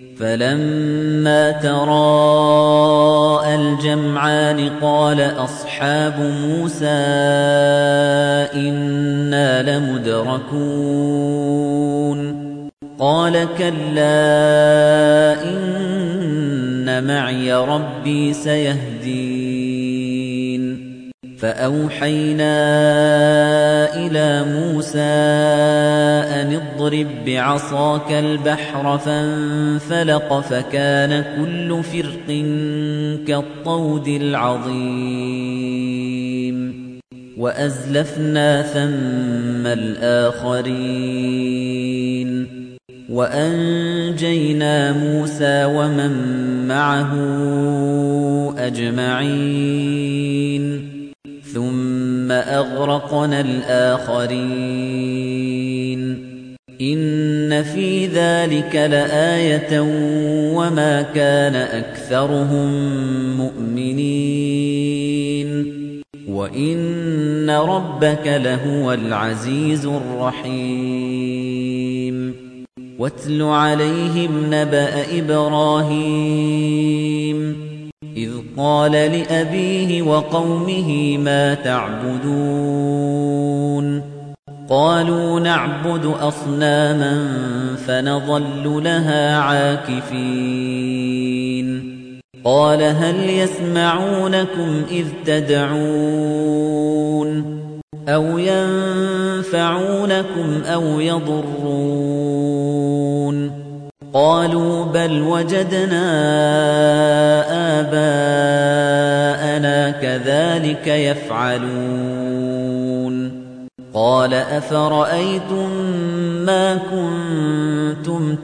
فَلَمَّا تَرَاءَى الْجَمْعَانِ قَالَ أَصْحَابُ مُوسَىٰ إِنَّا لَمُدْرَكُونَ قَالَ كَلَّا إِنَّ مَعِيَ رَبِّي سَيَهْدِينِ فَأَوْحَيْنَا إِلَىٰ مُوسَىٰ أَنِ اضْرِب بِّعَصَاكَ الْبَحْرَ فَانفَلَقَ فَكَانَ كُلُّ فِرْقٍ كَالطَّوْدِ الْعَظِيمِ وَأَزْلَفْنَا ثَمَّ الْآخَرِينَ وَأَنجَيْنَا مُوسَىٰ وَمَن مَّعَهُ أَجْمَعِينَ ثُمَّ أَغْرَقْنَا الْآخَرِينَ إِنَّ فِي ذَلِكَ لَآيَةً وَمَا كَانَ أَكْثَرُهُم مُّؤْمِنِينَ وَإِنَّ رَبَّكَ لَهُوَ الْعَزِيزُ الرَّحِيمُ وَاتْلُ عَلَيْهِمْ نَبَأَ إِبْرَاهِيمَ إِذْ قَالَ لِأَبِيهِ وَقَوْمِهِ مَا تَعْبُدُونَ قَالُوا نَعْبُدُ أَصْنَامًا فَنَظَلُّ لَهَا عَاكِفِينَ قَالَ هَلْ يَسْمَعُونَكُمْ إِذْ تَدْعُونَ أَوْ يَنفَعُونَكُمْ أَوْ يَضُرُّونَ قَالُوا بَلْ وَجَدْنَا آبَاءَنَا كَذَلِكَ يَفْعَلُونَ قَالَ أَفَرَأَيْتُم مَّا كُنتُمْ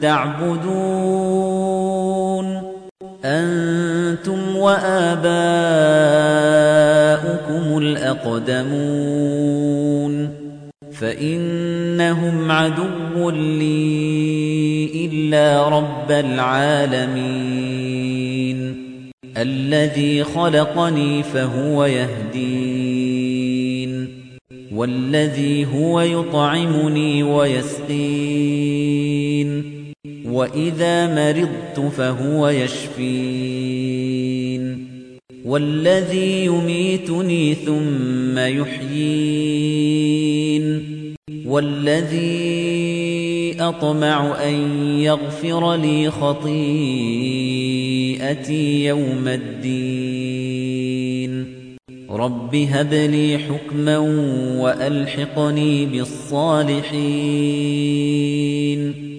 تَعْبُدُونَ أَنتُمْ وَآبَاؤُكُمُ الْأَقْدَمُونَ فَإِنَّهُمْ عَدُوٌّ لِّي إِلَّا رَبَّ الْعَالَمِينَ الَّذِي خَلَقَنِي فَهُوَ يَهْدِينِ وَالَّذِي هُوَ يُطْعِمُنِي وَيَسْقِينِ وَإِذَا مَرِضْتُ فَهُوَ يَشْفِينِ وَالَّذِي يُمِيتُنِي ثُمَّ يُحْيِينِ وَالَّذِي أَطْمَعُ أَن يَغْفِرَ لِي خَطِيئَتِي يَوْمَ الدِّينِ رَبِّ هَبْ لِي حُكْمًا وَأَلْحِقْنِي بِالصَّالِحِينَ